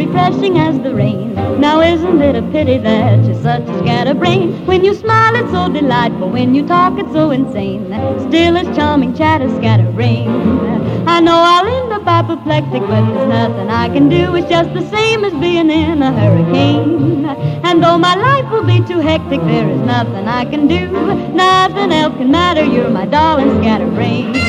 refreshing as the rain. Now isn't it a pity that you're such a scatterbrain? When you smile it's so delightful, when you talk it's so insane. Still it's charming chatter, scatterbrain. I know I'll end up apoplectic, but there's nothing I can do. It's just the same as being in a hurricane. And though my life will be too hectic, there is nothing I can do. Nothing else can matter, you're my darling scatterbrain.